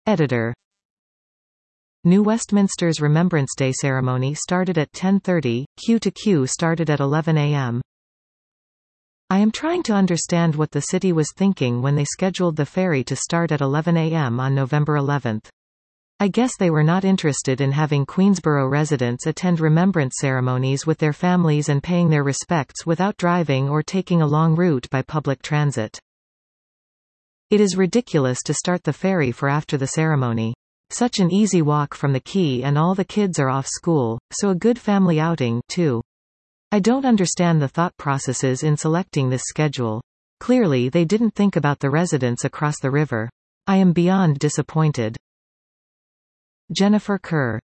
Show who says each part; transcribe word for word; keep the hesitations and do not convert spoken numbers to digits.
Speaker 1: Editor. New Westminster's Remembrance Day ceremony started at ten thirty, Q to Q started at eleven a m I am trying to understand what the city was thinking when they scheduled the ferry to start at eleven a m on November eleventh. I guess they were not interested in having Queensborough residents attend remembrance ceremonies with their families and paying their respects without driving or taking a long route by public transit. It is ridiculous to start the ferry for after the ceremony. Such an easy walk from the quay and all the kids are off school, so a good family outing, too. I don't understand the thought processes in selecting this schedule. Clearly they didn't think about the residents across the river. I am beyond disappointed. Jennifer Kerr.